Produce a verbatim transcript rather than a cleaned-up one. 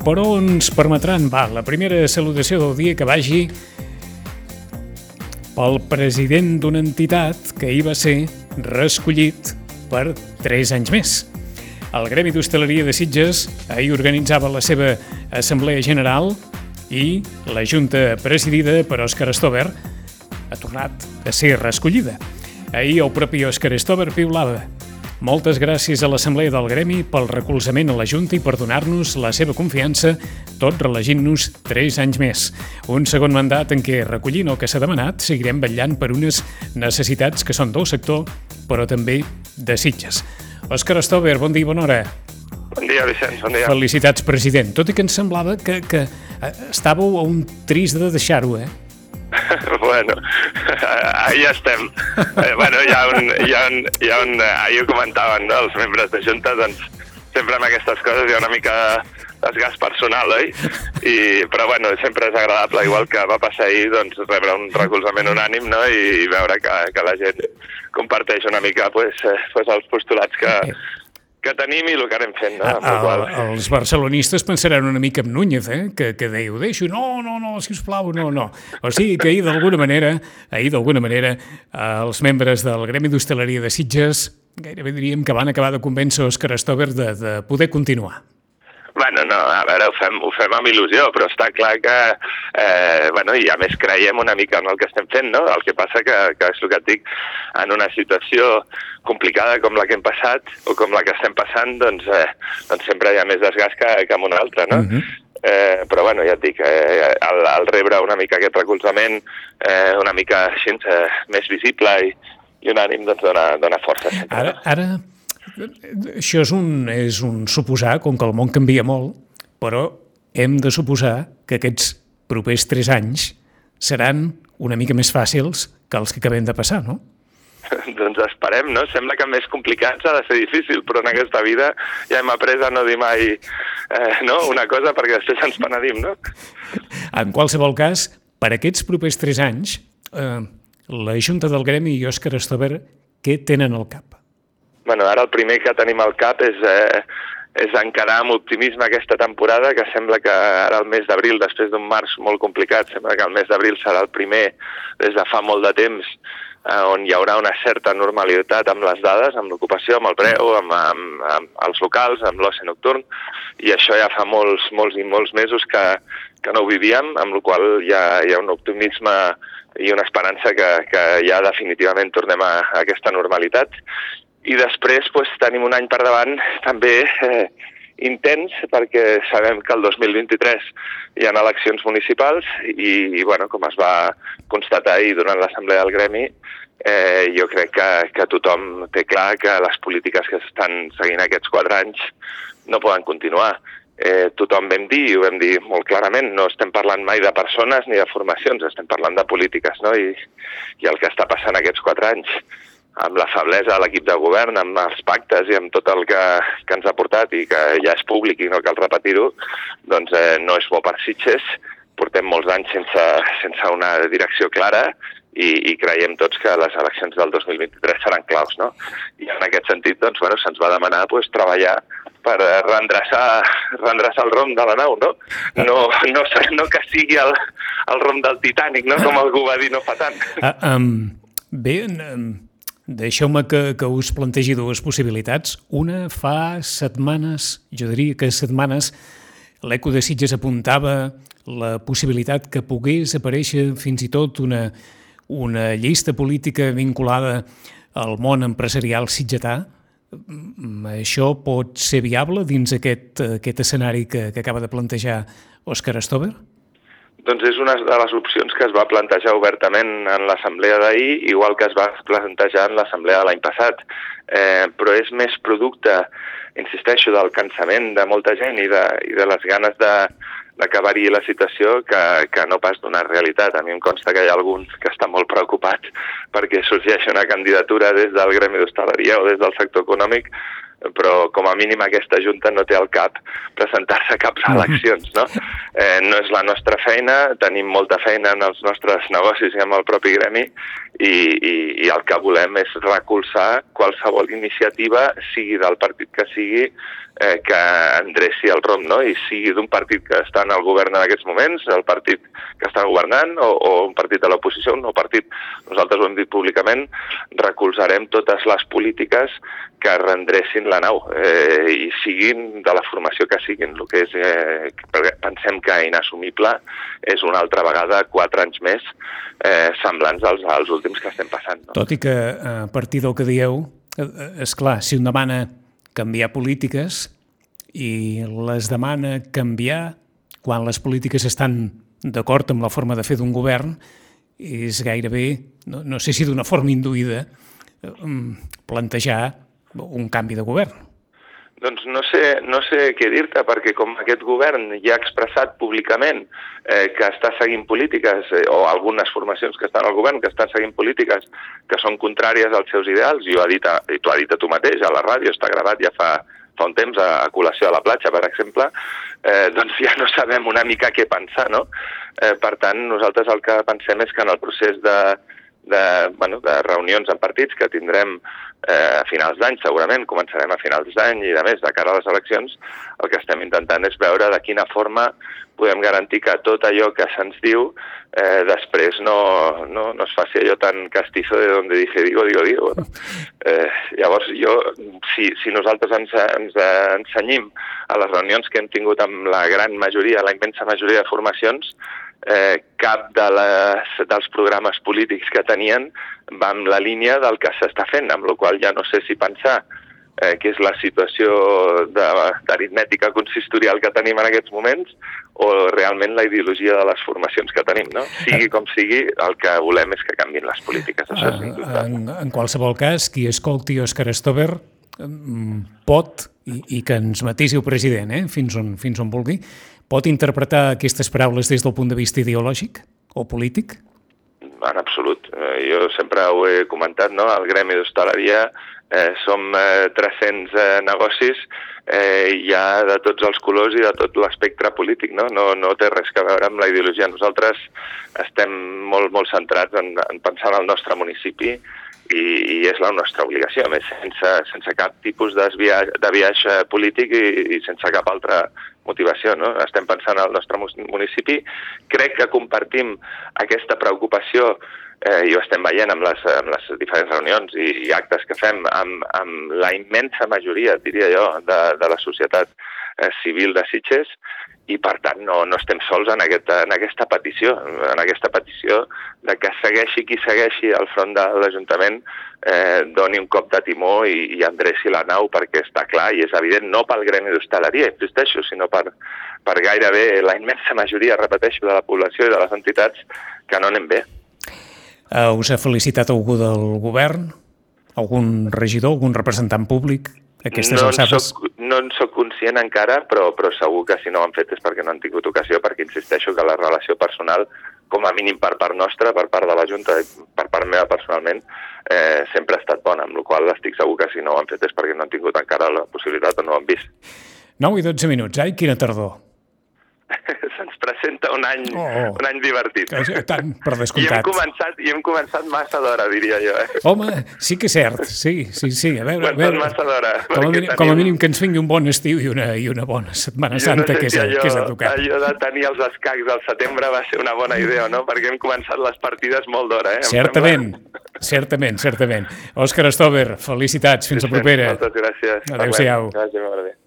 però ens permetran, va, la primera salutació del dia que vagi pel president d'una entitat que hi va ser reescollit per tres anys més. El Gremi d'Hostaleria de Sitges ahir organitzava la seva assemblea general i la junta presidida per Òscar Stover ha tornat a ser reescollida. Ahir el propi Òscar Stover piulava: moltes gràcies a l'Assemblea del Gremi pel recolzament a la Junta i per donar-nos la seva confiança, tot reelegint-nos tres anys més. Un segon mandat en què, recollint el que s'ha demanat, seguirem vetllant per unes necessitats que són del sector, però també de Sitges. Òscar Stover, bon dia i bona hora. Bon dia, Vicenç, bon dia. Felicitats, president. Tot i que ens semblava que, que estàveu a un tris de deixar-ho, eh? Bueno, ahí estem. Eh, bueno, hi ha un... Hi ha un, hi ha un ahir ho comentaven, no?, els membres de Junta, doncs sempre amb aquestes coses hi ha una mica de desgast personal, oi? I, però bueno, sempre és agradable, igual que va passar ahir, doncs rebre un recolzament unànim, no?, i veure que, que la gent comparteix una mica pues, eh, pues els postulats que... que tenim i el que anem fent. No? A, qual... Els barcelonistes pensaran una mica en Núñez, eh? que, que deia, ho deixo, no, no, no, sisplau, no, no. O sigui que ahir d'alguna manera, ahir d'alguna manera, els membres del Gremi d'Hostaleria de Sitges gairebé diríem que van acabar de convèncer Òscar Stover de, de poder continuar. Bueno, no, a veure, ho fem, ho fem amb il·lusió, però està clar que, eh, bueno, i a més creiem una mica en el que estem fent, no? El que passa que, que és el que et dic, en una situació complicada com la que hem passat o com la que estem passant, doncs, eh, doncs sempre hi ha més desgast que, que en una altra, no? Uh-huh. Eh, però bueno, ja et dic, eh, al, al rebre una mica aquest recolzament, eh, una mica així, eh, més visible i, i un ànim, doncs dona, dona força. Sempre. Ara, ara, això és un, és un suposar, com que el món canvia molt, però hem de suposar que aquests propers tres anys seran una mica més fàcils que els que acabem de passar, no? Doncs esperem, no? Sembla que més complicats ha de ser difícil, però en aquesta vida ja hem après a no dir mai eh, no? una cosa perquè després ens penedim, no? En qualsevol cas, per aquests propers tres anys, eh, la Junta del Gremi i Òscar Stover, què tenen al cap? Bueno, ara el primer que tenim al cap és... Eh, és encarar amb optimisme aquesta temporada, que sembla que ara el mes d'abril, després d'un març molt complicat, sembla que el mes d'abril serà el primer des de fa molt de temps eh, on hi haurà una certa normalitat amb les dades, amb l'ocupació, amb el preu, amb, amb, amb els locals, amb l'oci nocturn, i això ja fa molts, molts i molts mesos que, que no ho vivíem, amb la qual hi ha, hi ha un optimisme i una esperança que, que ja definitivament tornem a, a aquesta normalitat. I després pues, tenim un any per davant també eh, intens, perquè sabem que el dos mil vint-i-tres hi ha eleccions municipals i, i bueno, com es va constatar ahir durant l'Assemblea del Gremi, eh, jo crec que, que tothom té clar que les polítiques que s'estan seguint aquests quatre anys no poden continuar. Eh, tothom vam dir, i ho vam dir molt clarament, no estem parlant mai de persones ni de formacions, estem parlant de polítiques, no? I, i el que està passant aquests quatre anys, amb la feblesa de l'equip de govern, amb els pactes i amb tot el que, que ens ha portat i que ja és públic i no cal repetir-ho, doncs eh, no és bo per Sitges. Portem molts anys sense, sense una direcció clara i, i creiem tots que les eleccions del dos mil vint-i-tres seran claus, no? I en aquest sentit, doncs, bueno, se'ns va demanar pues, treballar per reendreçar, reendreçar el rom de la nau, no? No, no, no que sigui el, el rom del Titanic, no? Com algú va dir no fa tant. Uh, um, bé, um... deixeu-me que, que us plantegi dues possibilitats. Una, fa setmanes, jo diria que setmanes, l'Eco de Sitges apuntava la possibilitat que pogués aparèixer fins i tot una, una llista política vinculada al món empresarial sitgetà. Això pot ser viable dins aquest, aquest escenari que, que acaba de plantejar Òscar Stover? Doncs és una de les opcions que es va plantejar obertament en l'assemblea d'ahir, igual que es va plantejar en l'assemblea de l'any passat. Eh, però és més producte, insisteixo, del cansament de molta gent i de, i de les ganes de, d'acabar-hi la situació que, que no pas d'una realitat. A mi em consta que hi ha alguns que estan molt preocupats perquè sorgeix una candidatura des del Gremi d'Hostaleria o des del sector econòmic, però com a mínim aquesta Junta no té al cap presentar-se a cap eleccions, no? Eh, no és la nostra feina, tenim molta feina en els nostres negocis i amb el propi gremi i, i, i el que volem és recolzar qualsevol iniciativa, sigui del partit que sigui, eh, que endreci el rumb, no? I sigui d'un partit que està en el govern en aquests moments, el partit que està governant, o, o un partit de l'oposició, un nou partit, nosaltres ho hem dit públicament, recolzarem totes les polítiques que rendrecin la nau, eh, i siguin de la formació que siguin. El que és, eh, pensem que inassumible és una altra vegada quatre anys més eh, semblants als, als últims que estem passant. No? Tot i que a partir del que dieu, és clar, si un demana canviar polítiques i les demana canviar quan les polítiques estan d'acord amb la forma de fer d'un govern, és gairebé, no, no sé si d'una forma induïda, plantejar un canvi de govern. Doncs no sé, no sé què dir-te, perquè com aquest govern ja ha expressat públicament eh, que està seguint polítiques, eh, o algunes formacions que estan al govern que estan seguint polítiques que són contràries als seus ideals, i ho ha dit a, i t'ho ha dit a tu mateix, a la ràdio, està gravat ja fa, fa un temps, a, a col·lació a la platja, per exemple, eh, doncs ja no sabem una mica què pensar, no? Eh, per tant, nosaltres el que pensem és que en el procés de, de, bueno, de reunions en partits que tindrem eh, a finals d'any, segurament, començarem a finals d'any i, a més, de cara a les eleccions, el que estem intentant és veure de quina forma podem garantir que tot allò que se'ns diu eh, després no, no, no es faci allò tan castizo de donde dije digo, digo, digo. No? Eh, llavors, jo, si, si nosaltres ens, ens ensenyim a les reunions que hem tingut amb la gran majoria, la immensa majoria de formacions, eh, cap de les, dels programes polítics que tenien va en la línia del que s'està fent, amb la qual ja no sé si pensar eh, que és la situació d'aritmètica consistorial que tenim en aquests moments o realment la ideologia de les formacions que tenim, no? Sigui com sigui, el que volem és que canvin les polítiques. Això és en, en qualsevol cas, qui escolti Òscar Stover pot, i, i que ens matisi el president, eh, fins on, fins on vulgui, pot interpretar aquestes paraules des del punt de vista ideològic o polític? En absolut. Eh, jo sempre ho he comentat, no? Al gremi d'hostaleria eh, som eh, tres-cents eh, negocis eh, ja de tots els colors i de tot l'espectre polític, no? No, no té res a veure amb la ideologia. Nosaltres estem molt, molt centrats en, en pensar en el nostre municipi i, i és la nostra obligació, a més, sense, sense cap tipus de biaix polític i, i sense cap altra motivació, no? Estem pensant en el nostre municipi. Crec que compartim aquesta preocupació eh, i ho estem veient amb les, amb les diferents reunions i, i actes que fem amb, amb la immensa majoria, diria jo, de, de la societat eh, civil de Sitges, i per tant no, no estem sols en aquesta, en aquesta petició, en aquesta petició de que segueixi qui segueixi al front de l'Ajuntament eh, doni un cop de timó i, i endreci la nau, perquè està clar i és evident, no pel gremi d'hostaleria, insisteixo, sinó per, per gairebé la immensa majoria, repeteixo, de la població i de les entitats que no anem bé. Uh, us ha felicitat algú del govern? Algun regidor, algun representant públic? Aquestes no, alçades... soc, no en soc conscient encara, però, però segur que si no ho han fet és perquè no han tingut ocasió, perquè insisteixo que la relació personal, com a mínim per part nostra, per part de la Junta i per part meva personalment, eh, sempre ha estat bona, amb la qual cosa estic segur que si no ho han fet és perquè no han tingut encara la possibilitat o no ho han vist. nou i dotze minuts, ai, quina tardor. Se'ns presenta un any, oh, oh. un any divertit. Tant, per descomptat. I hem començat, i hem començat massa d'hora, diria jo. Eh? Home, sí que és cert, sí, sí, sí. A veure, a veure, massa d'hora. Com, a mínim, tenim... com a mínim que ens vingui un bon estiu i una, i una bona Setmana jo Santa, no sé que, és, si allò, que és a tocar. Allò de tenir els escacs al setembre va ser una bona idea, no? Perquè hem començat les partides molt d'hora, eh? Certament, certament, certament. Òscar Stover, felicitats, fins la propera. Moltes gràcies. Adéu-siau. Gràcies,